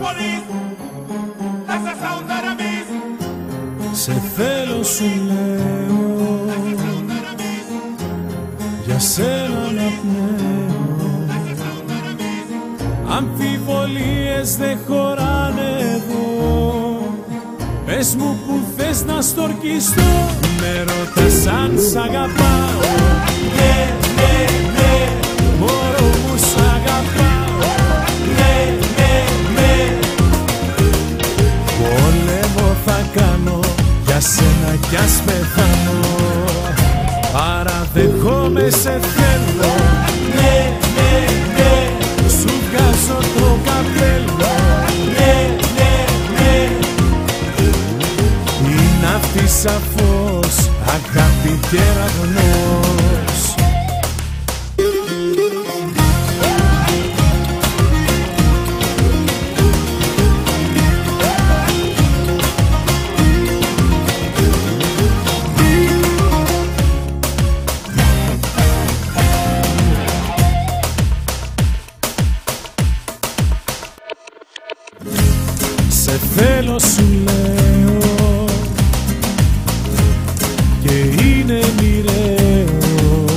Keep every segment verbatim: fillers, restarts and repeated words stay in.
Σε θέλω σου λέω, για σένα να πνέω. Αμφιβολίες δεν χωράνε εδώ. Πες μου που θες να στορκιστώ. Με ρωτάς αν σ' αγαπάω. Ναι, ναι, ναι, μωρό μου σ' αγαπάω. Ναι, ναι, ναι. Πόλεμο θα κάνω για σένα κι ας πεθάνω. Παραδεχόμαι σε θέλω. Ναι, ναι, ναι, σου βγάζω το καπέλο. Ναι, ναι, ναι, είναι αυτή σαφώς αγάπη και ραγνός. Σε θέλω σου λέω και είναι μοιραίο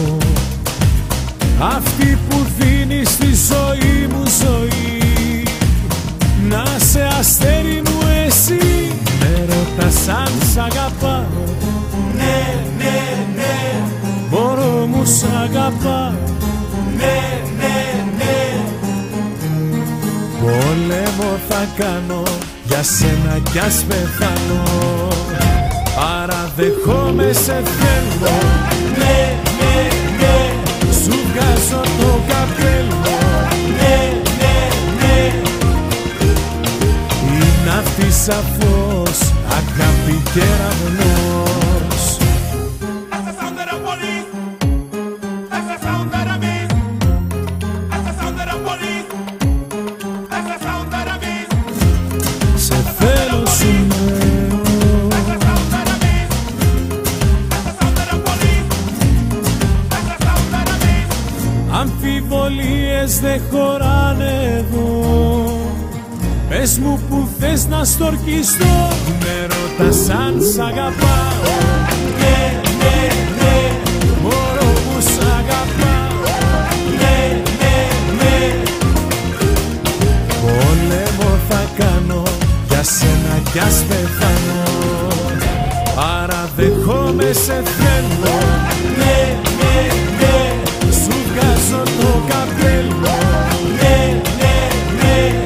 αυτή που δίνει στη ζωή μου ζωή. Να σε αστέρι μου εσύ. Με ρωτάς αν σ' αγαπάω. Ναι, ναι, ναι, μωρό μου σ' αγαπάω. Ναι, ναι, ναι. Πόλεμο θα κάνω για σένα κι ας πεθάνω. Παραδεχόμαι σε θέλω. Ναι, ναι, ναι, σου βγάζω το καπέλο. Ναι, ναι, ναι, είναι αυτή σαφώς αγάπη και ραγνός. Σε θέλω σου λέω, αμφιβολίες δεν χωράνε εδώ. Πες μου που θες να στορκιστώ. Με ρωτάς αν σ' αγαπάω. Ναι, ναι, ναι, μωρό μου σ' αγαπάω. Ναι, ναι, ναι, πόλεμο θα κάνω για σένα κι ας πεθάνω. Παραδεχόμαι σε θέλω. Ναι, ναι, ναι, σου βγάζω το καπέλο. Ναι, ναι, ναι,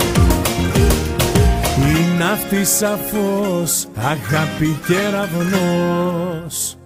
είναι αυτή σαφώς αγάπη και ραβνός.